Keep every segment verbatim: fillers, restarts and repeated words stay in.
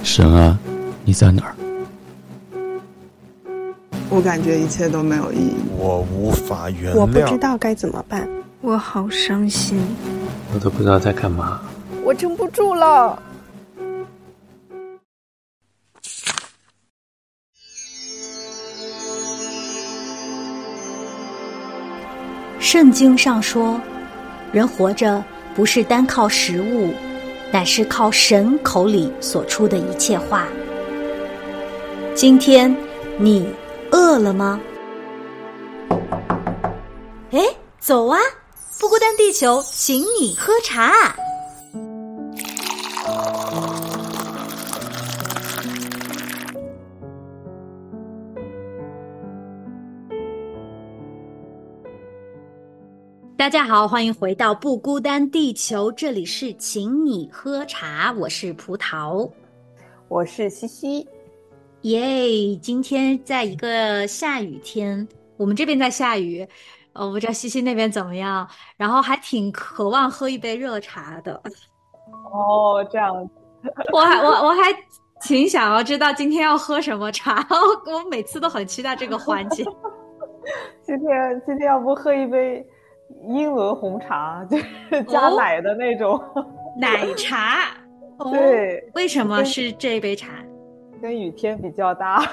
神啊，你在哪儿？ 我感觉一切都没有意义， 我无法原谅， 我不知道该怎么办， 我好伤心， 我都不知道在干嘛， 我撑不住了。 圣经上说，人活着不是单靠食物，乃是靠神口里所出的一切话。今天你饿了吗？哎，走啊！不孤单地球，请你喝茶。大家好，欢迎回到不孤单地球，这里是请你喝茶，我是葡萄， 我是西西。 耶！今天在一个下雨天，我们这边在下雨，呃，我不知道西西那边怎么样，然后还挺渴望喝一杯热茶的。 哦，这样子。 我还我我还挺想要知道今天要喝什么茶，我我每次都很期待这个环节。 今天今天要不喝一杯英伦红茶，就是加奶的那种、哦、 奶茶。哦、 对， 为什么是这杯茶？ 跟雨天比较搭。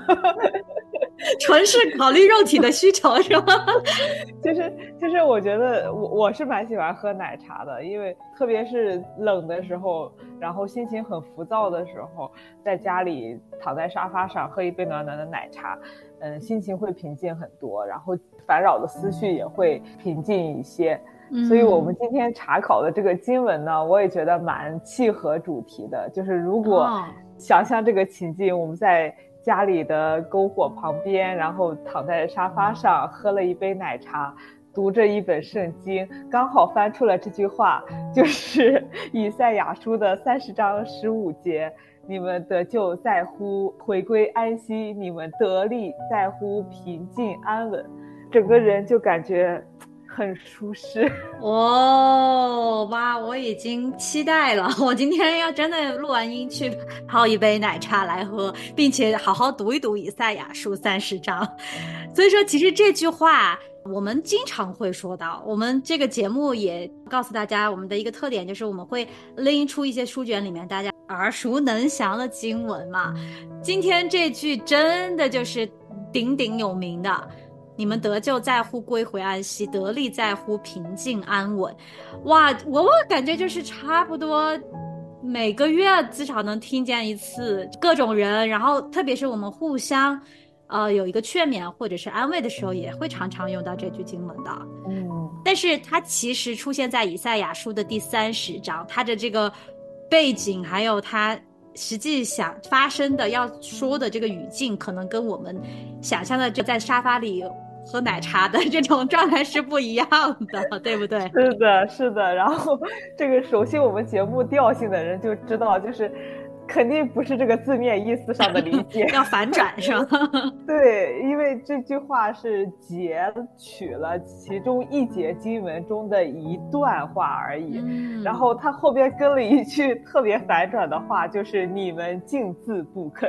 纯是考虑肉体的需求是吗？ 就是就是我觉得我我是蛮喜欢喝奶茶的，因为特别是冷的时候，然后心情很浮躁的时候，在家里躺在沙发上喝一杯暖暖的奶茶，嗯，心情会平静很多，然后烦扰的思绪也会平静一些。嗯、所以我们今天查考的这个经文呢，我也觉得蛮契合主题的，就是如果想象这个情境，我们在家里的篝火旁边，然后躺在沙发上喝了一杯奶茶，读着一本圣经，刚好翻出了这句话，就是以赛亚书的三十章十五节，你们得救在乎回归安息，你们得力在乎平静安稳，整个人就感觉很舒适。 哦，哇，我已经期待了，我今天要真的录完音去泡一杯奶茶来喝，并且好好读一读以赛亚书三十章。所以说其实这句话我们经常会说到，我们这个节目也告诉大家，我们的一个特点就是我们会拎出一些书卷里面大家耳熟能详的经文嘛。今天这句真的就是鼎鼎有名的，你们得救在乎归回安息，得力在乎平静安稳。哇，我我感觉就是差不多每个月至少能听见一次，各种人，然后特别是我们互相呃有一个劝勉或者是安慰的时候，也会常常用到这句经文的。嗯，但是它其实出现在以赛亚书的第三十章，它的这个背景还有它实际想发生的要说的这个语境，可能跟我们想象的就在沙发里喝奶茶的这种状态是不一样的，对不对？ 是的，是的。然后这个熟悉我们节目调性的人就知道，就是肯定不是这个字面意思上的理解。 要反转是吧？ 对，因为这句话是截取了其中一节经文中的一段话而已、嗯、然后他后边跟了一句特别反转的话，就是你们竟自不肯。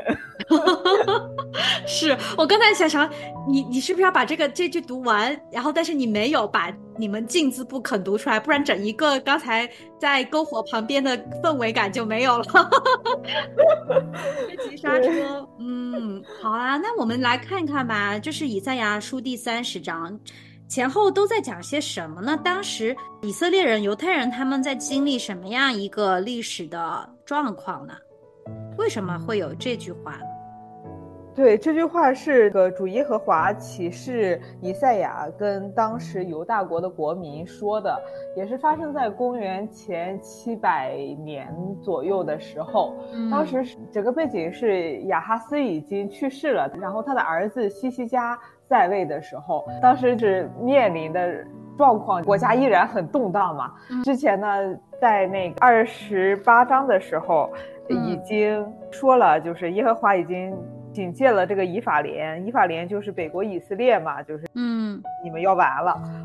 是我刚才想想你你是不是要把这个这句读完，然后但是你没有把你们竟自不肯读出来，不然整一个刚才在篝火旁边的氛围感就没有了。急刹车。嗯，好啊，那我们来看看吧，就是以赛亚书第三十章前后都在讲些什么呢？当时以色列人犹太人他们在经历什么样一个历史的状况呢？为什么会有这句话呢？ 对，这句话是个主耶和华启示以赛亚跟当时犹大国的国民说的，也是发生在公元前七百年左右的时候、嗯、当时整个背景是亚哈斯已经去世了，然后他的儿子希西家在位的时候，当时是面临的状况，国家依然很动荡嘛、嗯、之前呢在那个二十八章的时候已经说了，就是耶和华已经警戒了这个以法莲，以法莲就是北国以色列嘛，就是嗯，你们要完了，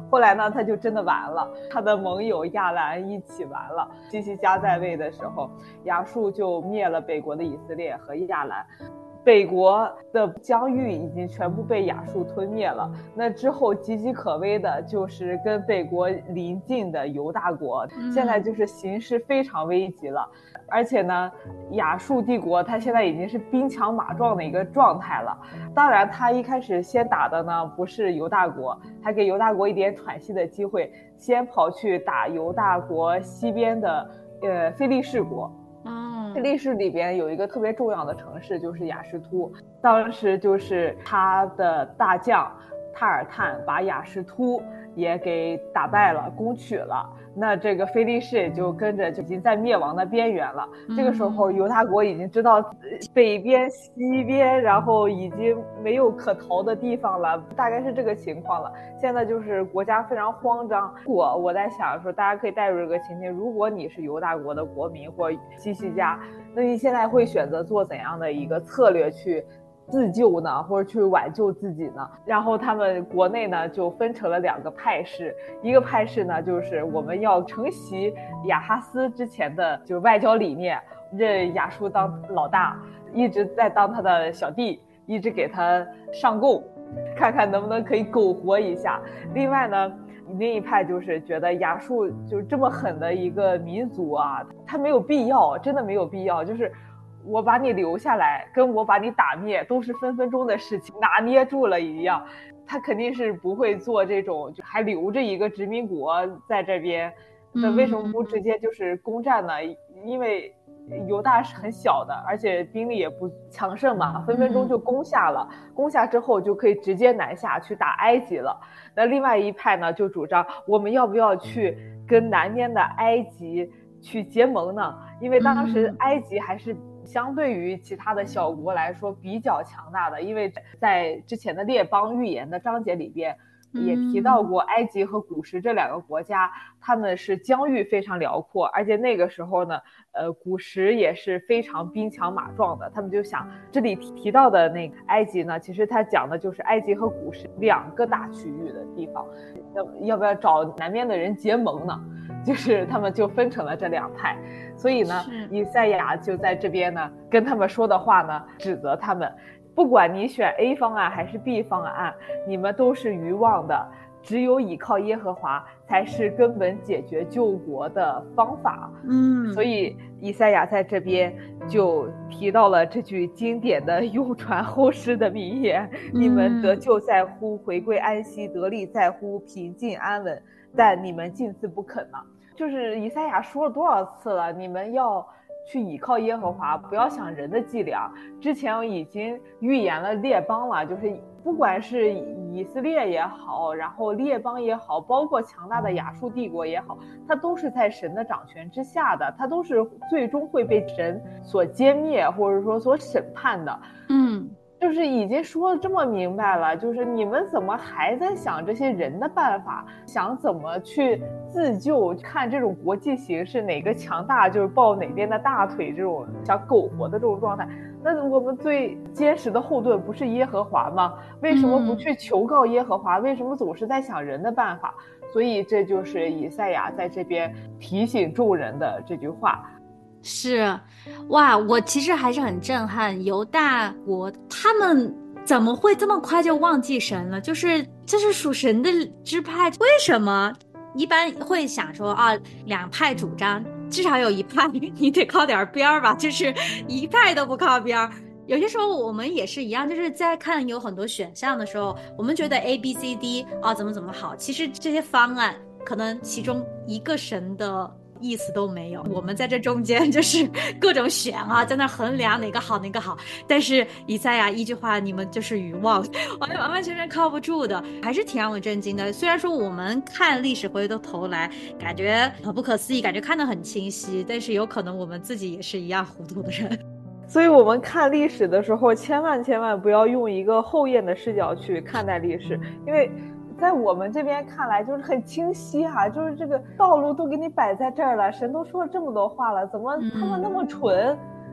后来呢，他就真的完了，他的盟友亚兰一起完了。西西家在位的时候，亚述就灭了北国的以色列和亚兰。北国的疆域已经全部被亚述吞灭了，那之后岌岌可危的就是跟北国邻近的犹大国，现在就是形势非常危急了。而且呢，亚述帝国它现在已经是兵强马壮的一个状态了。当然他一开始先打的呢不是犹大国，还给犹大国一点喘息的机会，先跑去打犹大国西边的呃非利士国。非利士里边有一个特别重要的城市就是雅什突，当时就是他的大将塔尔探把雅什突也给打败了，攻取了。那这个非利士也就跟着就已经在灭亡的边缘了。嗯、这个时候犹大国已经知道北边西边然后已经没有可逃的地方了，大概是这个情况了。现在就是国家非常慌张。我我在想说大家可以带入这个情境，如果你是犹大国的国民或西西家，那你现在会选择做怎样的一个策略去自救呢，或者去挽救自己呢？然后他们国内呢就分成了两个派系，一个派系呢就是我们要承袭亚哈斯之前的就是外交理念，认亚述当老大，一直在当他的小弟，一直给他上供，看看能不能可以苟活一下。另外呢，另一派就是觉得亚述就这么狠的一个民族啊，他没有必要，真的没有必要，就是我把你留下来跟我把你打灭都是分分钟的事情，拿捏住了一样。他肯定是不会做这种就还留着一个殖民国在这边，那为什么不直接就是攻占呢？因为犹大是很小的，而且兵力也不强盛嘛，分分钟就攻下了，攻下之后就可以直接南下去打埃及了。那另外一派呢就主张我们要不要去跟南边的埃及去结盟呢？因为当时埃及还是相对于其他的小国来说比较强大的，因为在之前的列邦预言的章节里边也提到过埃及和古时这两个国家，他们是疆域非常辽阔，而且那个时候呢呃，古时也是非常兵强马壮的。他们就想这里提到的那个埃及呢，其实他讲的就是埃及和古时两个大区域的地方，要要不要找南边的人结盟呢？就是他们就分成了这两派。所以呢以赛亚就在这边呢跟他们说的话呢，指责他们，不管你选 A 方案还是 B 方案，你们都是愚妄的，只有倚靠耶和华才是根本解决救国的方法。嗯，所以以赛亚在这边就提到了这句经典的永传后世的名言、嗯、你们得救在乎回归安息，得力在乎平静安稳，但你们近似不肯呢。就是以赛亚说了多少次了，你们要去倚靠耶和华，不要想人的伎俩。之前已经预言了列邦了，就是不管是以色列也好，然后列邦也好，包括强大的亚述帝国也好，它都是在神的掌权之下的，它都是最终会被神所歼灭或者说所审判的。嗯，就是已经说的这么明白了，就是你们怎么还在想这些人的办法，想怎么去自救，看这种国际形势哪个强大就是抱哪边的大腿，这种想苟活的这种状态。那我们最坚实的后盾不是耶和华吗？为什么不去求告耶和华、嗯、为什么总是在想人的办法？所以这就是以赛亚在这边提醒众人的这句话。 是，哇，我其实还是很震撼，犹大国他们怎么会这么快就忘记神了？就是这是属神的支派，为什么？一般会想说啊，两派主张，至少有一派你得靠点边儿吧，就是一派都不靠边儿。有些时候我们也是一样，就是在看有很多选项的时候，我们觉得 A B C D 啊怎么怎么好，其实这些方案可能其中一个神的意思都没有，我们在这中间就是各种选啊，在那衡量哪个好哪个好。但是以赛亚一句话，你们就是愚妄，完完完全全靠不住的，还是挺让我震惊的。虽然说我们看历史回过头来感觉很不可思议，感觉看得很清晰，但是有可能我们自己也是一样糊涂的人。 所以我们看历史的时候千万千万不要用一个后验的视角去看待历史，因为在我们这边看来就是很清晰哈、啊，就是这个道路都给你摆在这儿了，神都说了这么多话了，怎么他们那么蠢、嗯、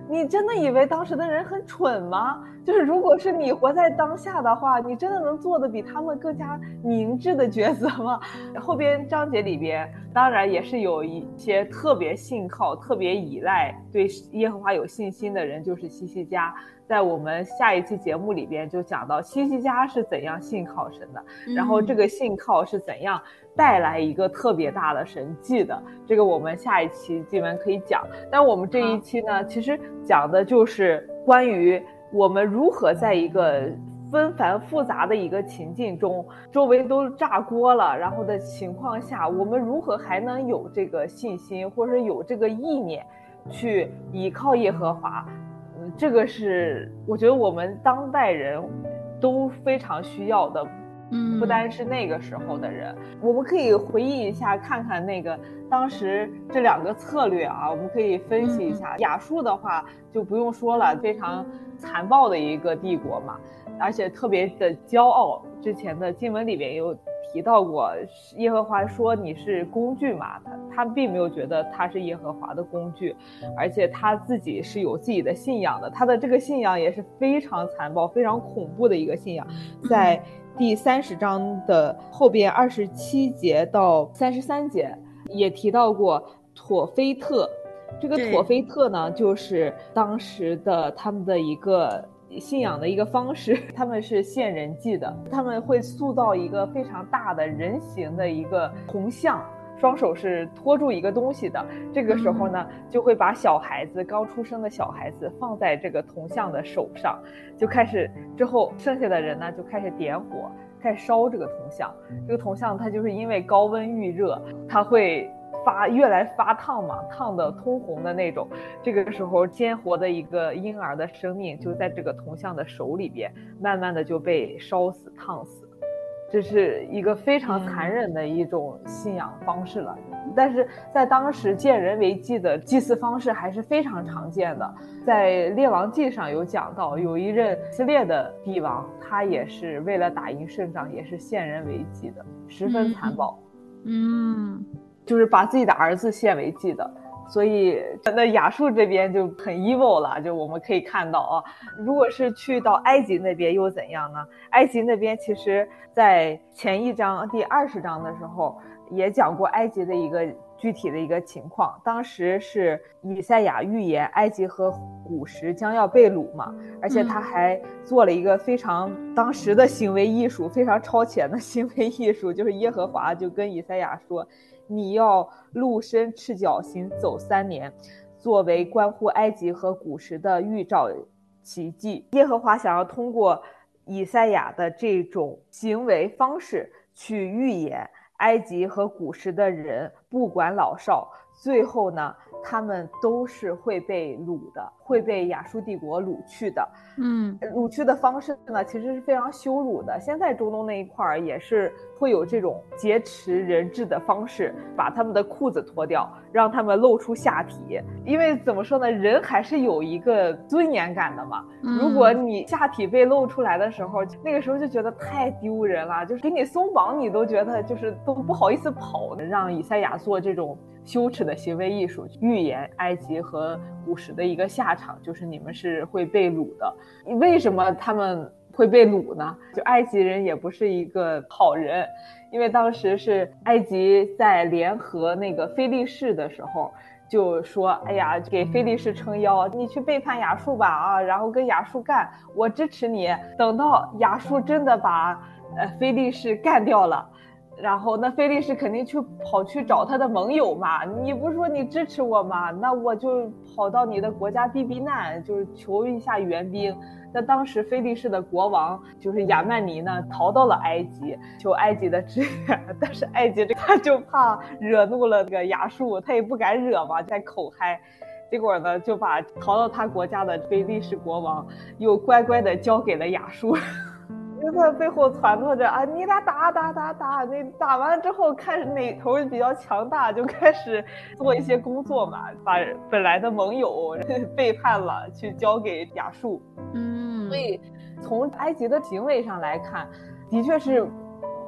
你真的以为当时的人很蠢吗？就是如果是你活在当下的话，你真的能做的比他们更加明智的抉择吗？后边章节里边当然也是有一些特别信靠、特别依赖、对耶和华有信心的人，就是希西家。在我们下一期节目里边就讲到希西家是怎样信靠神的，然后这个信靠是怎样带来一个特别大的神迹的，这个我们下一期基本可以讲。但我们这一期呢，其实讲的就是关于我们如何在一个纷繁复杂的一个情境中，周围都炸锅了，然后的情况下，我们如何还能有这个信心，或者有这个意念去依靠耶和华。嗯，这个是我觉得我们当代人都非常需要的，不单是那个时候的人。嗯，我们可以回忆一下，看看那个当时这两个策略啊，我们可以分析一下。嗯，亚述的话就不用说了，非常残暴的一个帝国嘛，而且特别的骄傲。之前的经文里面有提到过，耶和华说你是工具嘛，他他并没有觉得他是耶和华的工具，而且他自己是有自己的信仰的，他的这个信仰也是非常残暴、非常恐怖的一个信仰。在第三十章的后边二十七节到三十三节也提到过妥菲特，这个妥菲特呢，就是当时的他们的一个信仰的一个方式，他们是献人祭的，他们会塑造一个非常大的人形的一个铜像，双手是托住一个东西的。这个时候呢，就会把小孩子，刚出生的小孩子放在这个铜像的手上，就开始之后剩下的人呢就开始点火，开始烧这个铜像。这个铜像它就是因为高温遇热，它会发越来发烫嘛，烫的通红的那种。这个时候鲜活的一个婴儿的生命就在这个铜像的手里边慢慢的就被烧死烫死，这是一个非常残忍的一种信仰方式了。嗯，但是在当时见人为祭的祭祀方式还是非常常见的。在列王记上有讲到，有一任以色列的帝王，他也是为了打赢胜仗也是献人为祭的，十分残暴。嗯，嗯就是把自己的儿子献为祭的。所以那亚述这边就很 evil 了，就我们可以看到啊。如果是去到埃及那边又怎样呢？埃及那边其实在前一章第二十章的时候也讲过埃及的一个具体的一个情况。当时是以赛亚预言埃及和古时将要被掳嘛，而且他还做了一个非常当时的行为艺术，非常超前的行为艺术，就是耶和华就跟以赛亚说，你要露身赤脚行走三年，作为关乎埃及和古时的预兆奇迹。耶和华想要通过以赛亚的这种行为方式去预言埃及和古时的人不管老少，最后呢他们都是会被掳的，会被亚述帝国掳去的。嗯，掳去的方式呢其实是非常羞辱的。现在中东那一块也是会有这种劫持人质的方式，把他们的裤子脱掉，让他们露出下体。因为怎么说呢，人还是有一个尊严感的嘛。如果你下体被露出来的时候，那个时候就觉得太丢人了，就是给你松绑你都觉得就是都不好意思跑。让以赛亚做这种羞耻的行为艺术，预言埃及和古时的一个下场，就是你们是会被掳的。为什么他们会被掳呢？就埃及人也不是一个好人，因为当时是埃及在联合那个非利士的时候，就说哎呀，给非利士撑腰，你去背叛亚述吧啊，然后跟亚述干，我支持你。等到亚述真的把呃非利士干掉了，然后那非利士肯定去跑去找他的盟友嘛，你不是说你支持我吗？那我就跑到你的国家避避难，就是求一下援兵。那当时非利士的国王就是亚曼尼呢，逃到了埃及，求埃及的支援，但是埃及这他就怕惹怒了这个亚述，他也不敢惹嘛，在口嗨。结果呢，就把逃到他国家的非利士国王又乖乖的交给了亚述。就在背后传播着啊，你俩打打打打，你打完之后看哪头比较强大，就开始做一些工作嘛，把本来的盟友背叛了，去交给亚述。嗯，所以从埃及的行为上来看，的确是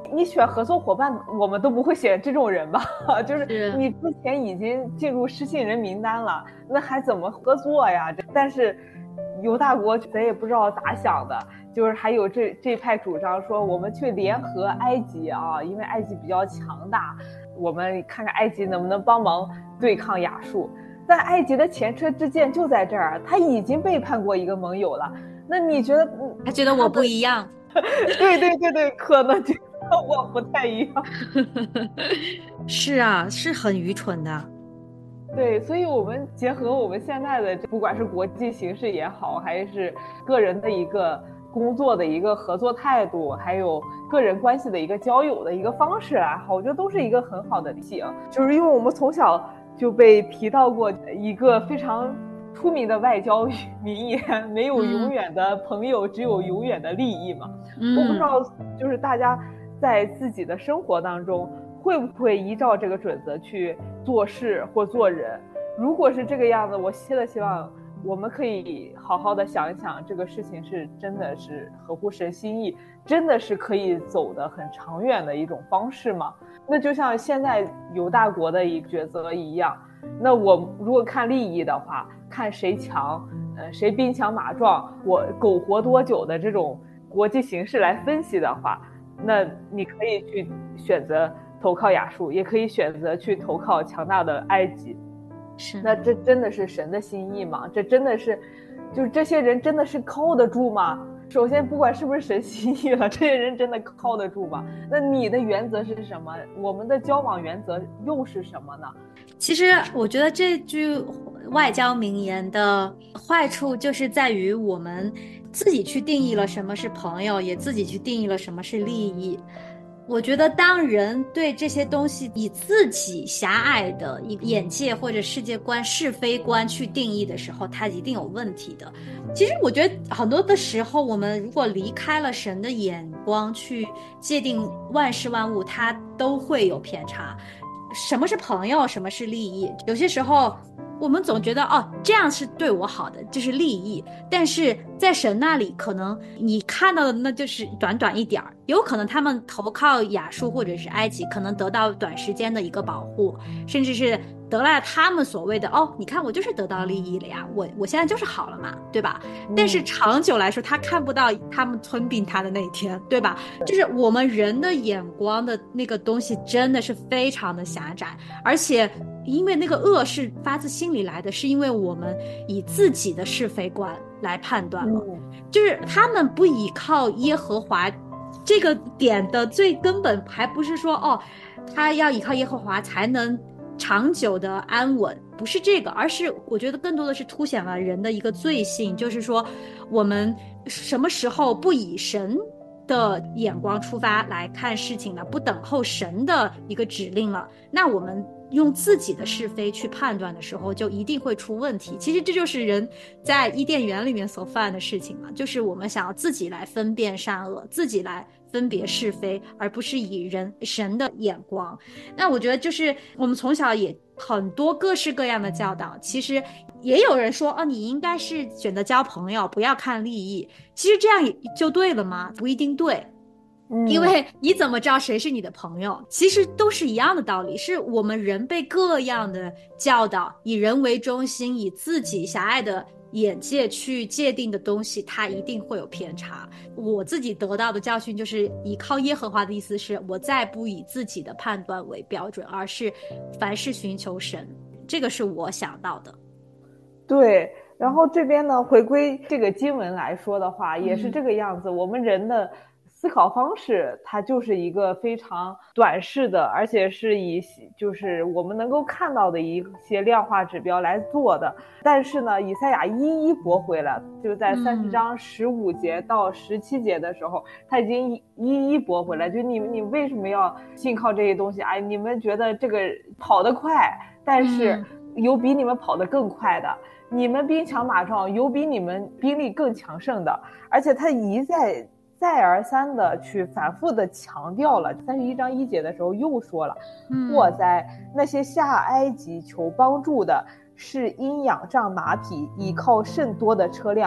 你选合作伙伴，我们都不会选这种人吧？就是你之前已经进入失信人名单了，那还怎么合作呀？但是犹大国咱也不知道咋想的，就是还有这这派主张说我们去联合埃及啊，因为埃及比较强大，我们看看埃及能不能帮忙对抗亚述。但埃及的前车之鉴就在这儿，他已经背叛过一个盟友了。那你觉得他觉得我不一样？ 对对对对，可能觉得我不太一样。 是啊，是很愚蠢的。 对，所以我们结合我们现在的不管是国际形势也好，还是个人的一个工作的一个合作态度，还有个人关系的一个交友的一个方式来好，我觉得都是一个很好的例子。就是因为我们从小就被提到过一个非常出名的外交名言，没有永远的朋友，嗯、只有永远的利益嘛。嗯、我不知道，就是大家在自己的生活当中会不会依照这个准则去做事或做人。如果是这个样子，我现在希望我们可以好好的想一想，这个事情是真的是合乎神心意，真的是可以走得很长远的一种方式吗？那就像现在犹大国的一个抉择一样，那我如果看利益的话，看谁强，呃，谁兵强马壮，我苟活多久的这种国际形势来分析的话，那你可以去选择投靠亚述，也可以选择去投靠强大的埃及。 是， 那这真的是神的心意吗？这真的是，就是这些人真的是靠得住吗？首先，不管是不是神心意了，这些人真的靠得住吗？那你的原则是什么？我们的交往原则又是什么呢？ 其实，我觉得这句外交名言的坏处就是在于我们自己去定义了什么是朋友，也自己去定义了什么是利益。我觉得当人对这些东西以自己狭隘的眼界或者世界观、是非观去定义的时候，它一定有问题的。其实我觉得很多的时候，我们如果离开了神的眼光去界定万事万物，它都会有偏差。什么是朋友，什么是利益？有些时候我们总觉得哦，这样是对我好的，这是利益，但是在神那里，可能你看到的那就是短短一点儿，有可能他们投靠亚述或者是埃及，可能得到短时间的一个保护，甚至是得来他们所谓的哦，你看我就是得到利益了呀，我我现在就是好了嘛，对吧？嗯、但是长久来说，他看不到他们吞并他的那一天，对吧？就是我们人的眼光的那个东西真的是非常的狭窄，而且因为那个恶是发自心里来的，是因为我们以自己的是非观来判断了，嗯、就是他们不依靠耶和华这个点的最根本，还不是说哦，他要依靠耶和华才能长久的安稳，不是这个，而是我觉得更多的是凸显了人的一个罪性，就是说我们什么时候不以神的眼光出发来看事情了，不等候神的一个指令了，那我们用自己的是非去判断的时候，就一定会出问题。其实这就是人在伊甸园里面所犯的事情嘛，就是我们想要自己来分辨善恶，自己来分别是非，而不是以人神的眼光。那我觉得就是我们从小也很多各式各样的教导，其实也有人说哦，你应该是选择交朋友，不要看利益。其实这样就对了吗？不一定对。因为你怎么知道谁是你的朋友？其实都是一样的道理，是我们人被各样的教导，以人为中心，以自己狭隘的眼界去界定的东西，它一定会有偏差。我自己得到的教训就是依靠耶和华的意思是，我再不以自己的判断为标准，而是凡事寻求神，这个是我想到的。 对，然后这边呢，回归这个经文来说的话，也是这个样子，嗯、我们人的思考方式它就是一个非常短视的，而且是以就是我们能够看到的一些量化指标来做的。但是呢，以赛亚一一驳回了，就在三十章十五节到十七节的时候，嗯、他已经一一驳回了，就你你为什么要信靠这些东西？哎，你们觉得这个跑得快，但是有比你们跑得更快的。你们兵强马壮，有比你们兵力更强盛的。而且他一再再而三的去反复的强调了，三十一章一节的时候又说了，祸哉，那些下埃及求帮助的，是因仰仗马匹，倚靠甚多的车辆，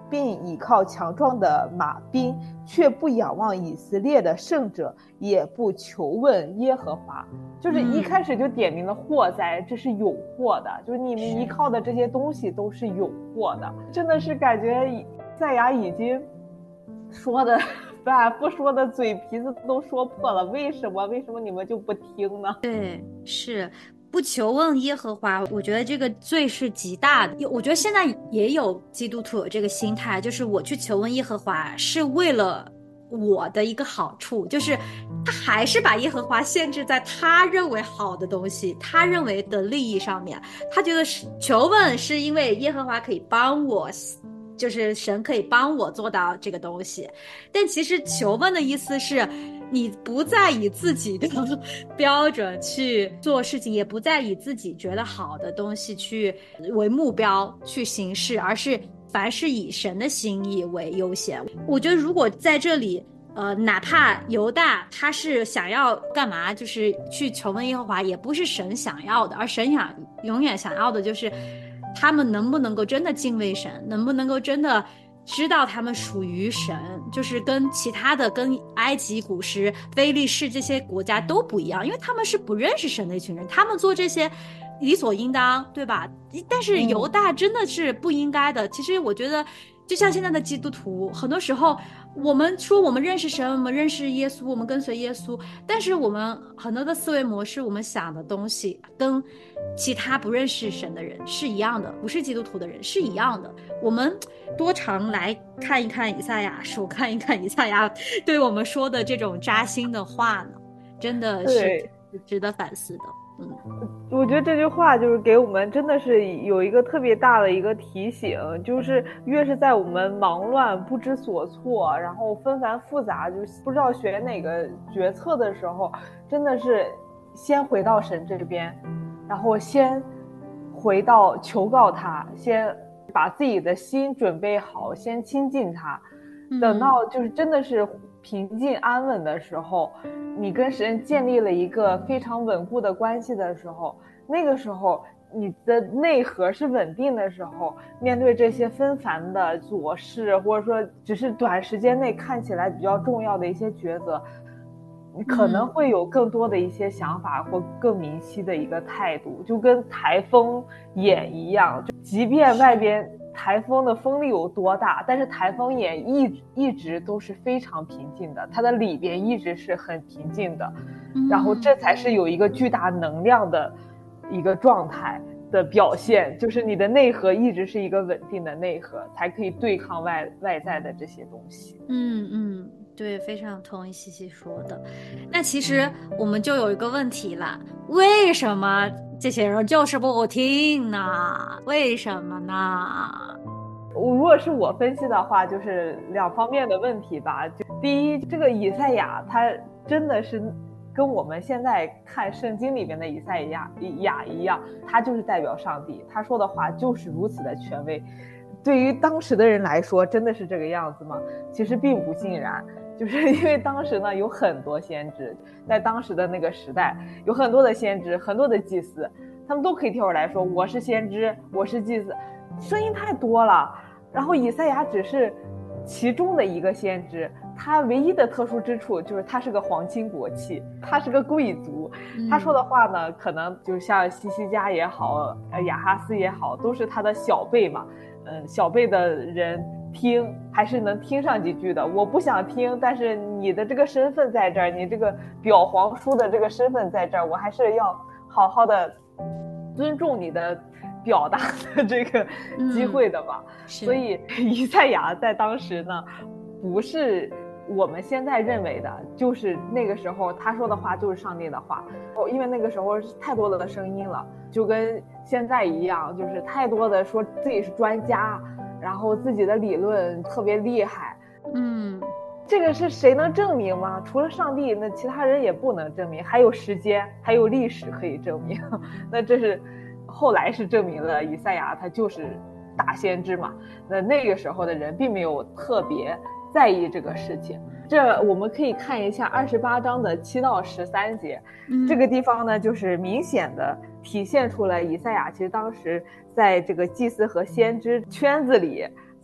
并倚靠强壮的马兵，却不仰望以色列的圣者，也不求问耶和华。就是一开始就点明了祸灾，这是有祸的，就是你们依靠的这些东西都是有祸的。真的是感觉以赛亚已经说的把不说的嘴皮子都说破了，为什么为什么你们就不听呢？ 对，是不求问耶和华，我觉得这个罪是极大的。我觉得现在也有基督徒有这个心态，就是我去求问耶和华是为了我的一个好处，就是他还是把耶和华限制在他认为好的东西，他认为的利益上面。他觉得是求问是因为耶和华可以帮我，就是神可以帮我做到这个东西。但其实求问的意思是你不再以自己的标准去做事情，也不再以自己觉得好的东西去为目标去行事，而是凡是以神的心意为优先。我觉得如果在这里呃，哪怕犹大他是想要干嘛，就是去求问耶和华，也不是神想要的，而神想永远想要的就是他们能不能够真的敬畏神，能不能够真的知道他们属于神，就是跟其他的跟埃及、古时、非利士这些国家都不一样，因为他们是不认识神的一群人，他们做这些理所应当，对吧？但是犹大真的是不应该的。嗯、其实我觉得就像现在的基督徒，很多时候我们说我们认识神，我们认识耶稣，我们跟随耶稣，但是我们很多的思维模式，我们想的东西跟其他不认识神的人是一样的，不是基督徒的人是一样的。我们多常来看一看以赛亚书，看一看以赛亚对我们说的这种扎心的话呢，真的是值得反思的。嗯， 我觉得这句话就是给我们真的是有一个特别大的一个提醒，就是越是在我们忙乱不知所措，然后纷繁复杂，就不知道选哪个决策的时候，真的是先回到神这边，然后先回到求告他，先把自己的心准备好，先亲近他，等到就是真的是平静安稳的时候，你跟神建立了一个非常稳固的关系的时候，那个时候你的内核是稳定的时候，面对这些纷繁的琐事，或者说只是短时间内看起来比较重要的一些抉择，你可能会有更多的一些想法或更明晰的一个态度，就跟台风眼一样，就即便外边台风的风力有多大，但是台风眼一一直都是非常平静的，它的里边一直是很平静的，然后这才是有一个巨大能量的一个状态的表现，就是你的内核一直是一个稳定的内核，才可以对抗外外在的这些东西。 嗯嗯，对，非常同意西西说的。那其实我们就有一个问题了，为什么这些人就是不听呢？为什么呢？ 如果是我分析的话，就是两方面的问题吧。就第一，这个以赛亚他真的是跟我们现在看圣经里面的以赛亚亚一样，他就是代表上帝，他说的话就是如此的权威。对于当时的人来说，真的是这个样子吗？其实并不尽然，就是因为当时呢有很多先知，在当时的那个时代，有很多的先知，很多的祭司，他们都可以跳出来说我是先知，我是祭司，声音太多了。然后以赛亚只是其中的一个先知，他唯一的特殊之处就是他是个皇亲国戚，他是个贵族，他说的话呢，可能就像西西家也好，亚哈斯也好，都是他的小辈嘛，嗯，小辈的人听还是能听上几句的。我不想听，但是你的这个身份在这儿，你这个表皇叔的这个身份在这儿，我还是要好好的尊重你的表达的这个机会的吧。嗯、所以以赛亚在当时呢，不是我们现在认为的，就是那个时候他说的话就是上帝的话，因为那个时候太多的声音了，就跟现在一样，就是太多的说自己是专家，然后自己的理论特别厉害。 嗯， 这个是谁能证明吗？除了上帝，那其他人也不能证明，还有时间还有历史可以证明。那这是后来是证明了以赛亚他就是大先知嘛，那那个时候的人并没有特别在意这个事情。这我们可以看一下二十八章的七到十三节、嗯、这个地方呢就是明显的体现出来以赛亚其实当时在这个祭司和先知圈子里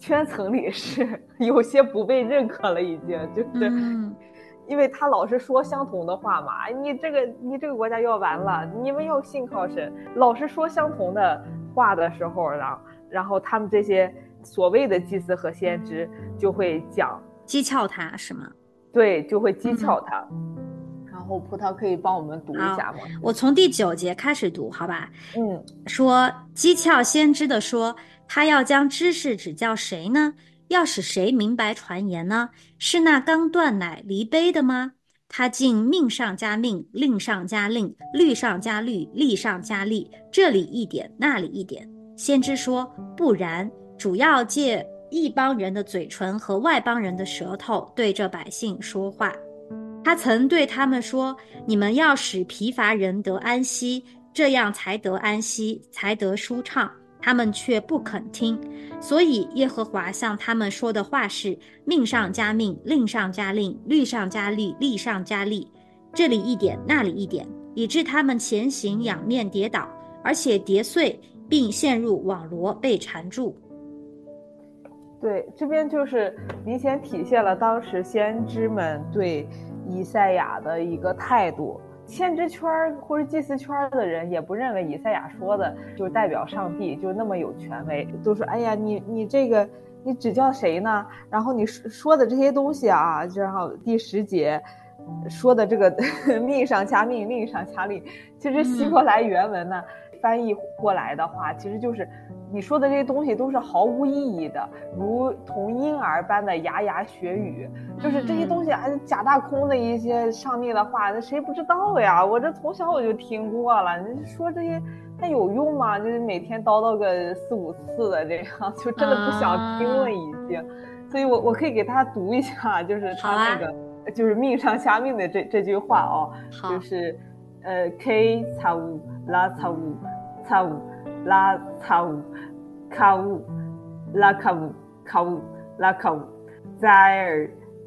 圈层里是有些不被认可了，已经就是。嗯，因为他老是说相同的话嘛，你这个你这个国家要完了，你们要信靠神，老是说相同的话的时候，然后然后他们这些所谓的祭司和先知就会讲讥诮他是吗？ 对，就会讥诮他。嗯，然后葡萄可以帮我们读一下吗？ 我从第九节开始读，好吧？ 嗯， 说讥诮先知的说，他要将知识指教谁呢？要使谁明白传言呢？是那刚断奶离杯的吗？他竟命上加命，令上加令，律上加律，例上加例，这里一点，那里一点。先知说，不然，主要借异邦人的嘴唇和外邦人的舌头对这百姓说话。他曾对他们说，你们要使疲乏人得安息，这样才得安息，才得舒畅。他们却不肯听，所以耶和华向他们说的话是，命上加命，令上加令，律上加律，例上加例，这里一点，那里一点，以致他们前行仰面跌倒，而且跌碎，并陷入网罗，被缠住。 对，这边就是明显体现了当时先知们对以赛亚的一个态度。先知圈或者祭司圈的人也不认为以赛亚说的就代表上帝，就那么有权威，都说哎呀，你你这个你指教谁呢？然后你说的这些东西啊，然后第十节说的这个命上加命，令上加令，其实希伯来原文呢、嗯、翻译过来的话，其实就是你说的这些东西都是毫无意义的，如同婴儿般的牙牙学语，就是这些东西啊，假大空的一些上帝的话，那谁不知道呀？我这从小我就听过了，你说这些它有用吗？就是每天叨叨个四五次的这样，就真的不想听了已经。啊、所以我我可以给他读一下，就是他那个、啊、就是命上加命的这这句话哦，就是呃 K 擦乌拉擦乌擦乌拉擦乌卡乌拉卡乌卡乌拉卡乌在尔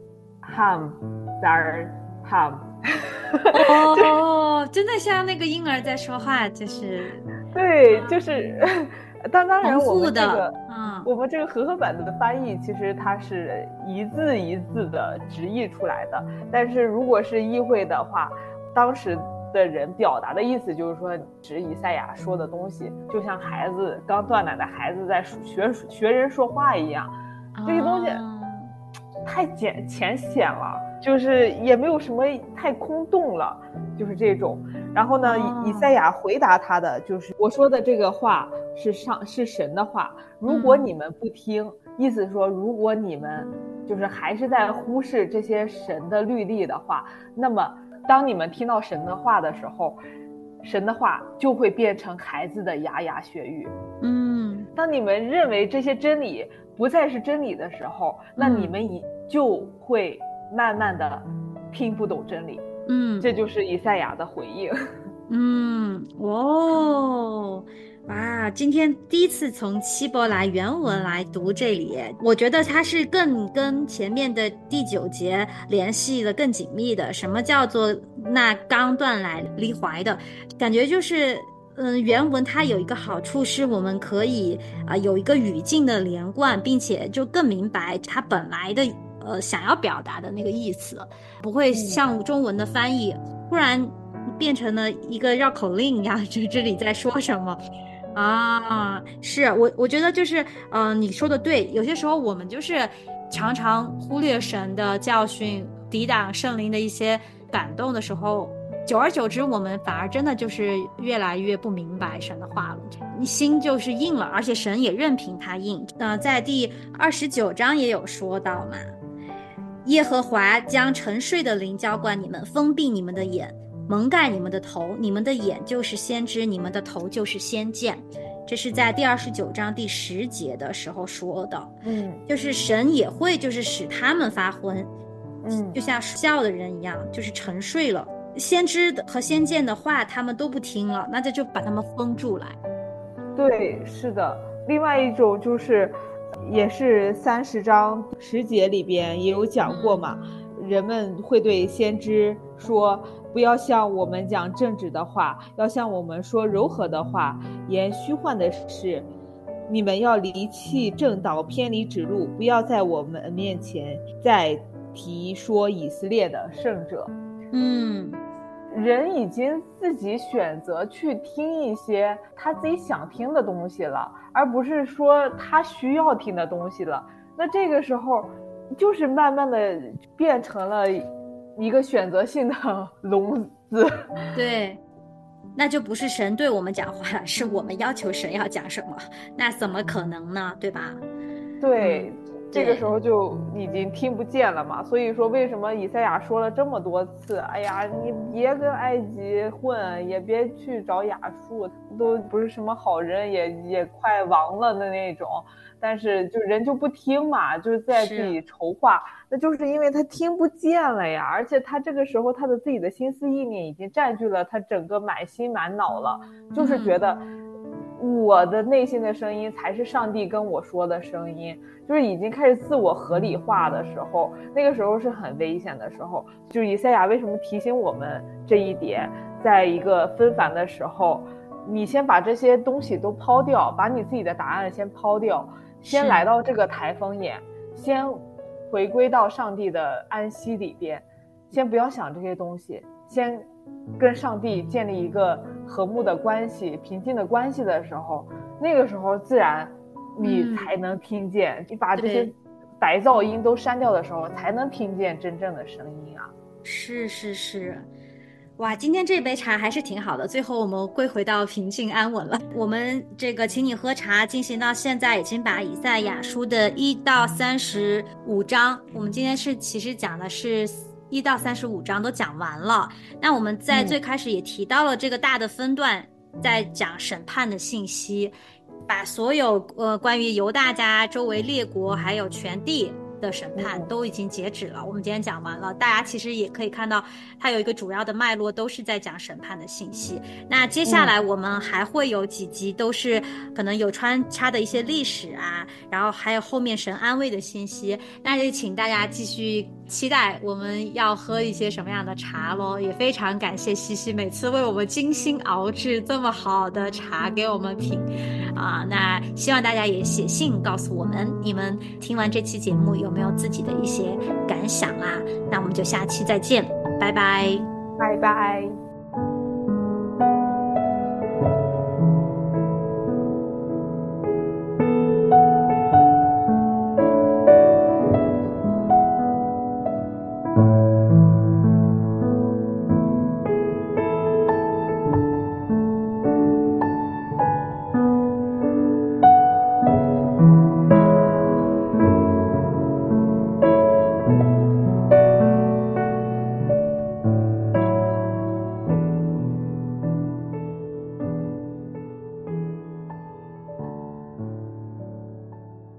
ham在尔ham。 哦，真的像那个婴儿在说话，就是对，就是当当然我们这个嗯， 我们这个和合版的翻译其实它是一字一字的直译出来的，但是如果是意会的话，当时的人表达的意思就是说，指以赛亚说的东西就像孩子刚断奶的孩子在学学人说话一样，这些东西太简浅显了，就是也没有什么太空洞了，就是这种。然后呢，以赛亚回答他的就是我说的这个话是上是神的话，如果你们不听，嗯、意思说如果你们就是还是在忽视这些神的律例的话，那么当你们听到神的话的时候，神的话就会变成孩子的牙牙学语。 嗯， 当你们认为这些真理不再是真理的时候，那你们已就会慢慢的听不懂真理。 嗯， 这就是以赛亚的回应。 嗯，哦，哇，今天第一次从希伯来原文来读这里，我觉得它是更跟前面的第九节联系的更紧密的。什么叫做那刚断奶离怀的？感觉就是嗯，原文它有一个好处是我们可以啊、呃、有一个语境的连贯，并且就更明白它本来的呃想要表达的那个意思，不会像中文的翻译忽然变成了一个绕口令一样，这这里在说什么啊？是我我觉得就是嗯、呃，你说的对，有些时候我们就是常常忽略神的教训，抵挡圣灵的一些感动的时候，久而久之我们反而真的就是越来越不明白神的话了，你心就是硬了，而且神也任凭他硬。呃，在第二十九章也有说到嘛，耶和华将沉睡的灵浇灌你们，封闭你们的眼，蒙盖你们的头，你们的眼就是先知，你们的头就是先见。这是在第二十九章第十节的时候说的。 嗯， 就是神也会就是使他们发昏， 嗯， 就像睡觉的人一样，就是沉睡了。先知和先见的话他们都不听了，那这就把他们封住来。 对，是的。另外一种就是也是三十章十节里边也有讲过嘛、嗯、人们会对先知说，不要向我们讲正直的话，要向我们说柔和的话，言虚幻的事， 你们要离弃正道，偏离指路，不要在我们面前再提说以色列的圣者。 嗯， 人已经自己选择去听一些他自己想听的东西了，而不是说他需要听的东西了。那这个时候就是慢慢的变成了一个选择性的聋子。 对，那就不是神对我们讲话了，是我们要求神要讲什么，那怎么可能呢？对吧？ 对、嗯、这个时候对就已经听不见了嘛。所以说为什么以赛亚说了这么多次，哎呀，你别跟埃及混，也别去找亚述，都不是什么好人，也也快亡了的那种。但是就人就不听嘛，就是在自己筹划，那就是因为他听不见了呀。而且他这个时候他的自己的心思意念已经占据了他整个满心满脑了，就是觉得我的内心的声音才是上帝跟我说的声音，就是已经开始自我合理化的时候，那个时候是很危险的时候。就是以赛亚为什么提醒我们这一点，在一个纷繁的时候，你先把这些东西都抛掉，把你自己的答案先抛掉，先来到这个台风眼，先回归到上帝的安息里边，先不要想这些东西，先跟上帝建立一个和睦的关系，平静的关系的时候，那个时候自然你才能听见、嗯、你把这些白噪音都删掉的时候，才能听见真正的声音啊。 是是是，哇，今天这杯茶还是挺好的，最后我们归回到平静安稳了。我们这个请你喝茶进行到现在，已经把以赛亚书的一到三十五章，我们今天是其实讲的是一到三十五章都讲完了。那我们在最开始也提到了这个大的分段，在讲审判的信息，把所有呃关于犹大家周围列国还有全地的审判都已经截止了，我们今天讲完了。大家其实也可以看到它有一个主要的脉络，都是在讲审判的信息。那接下来我们还会有几集都是可能有穿插的一些历史啊，然后还有后面神安慰的信息，那就请大家继续期待我们要喝一些什么样的茶咯。也非常感谢西西每次为我们精心熬制这么好的茶给我们品啊。那希望大家也写信告诉我们，你们听完这期节目有没有自己的一些感想啊？那我们就下期再见，拜拜， 拜拜。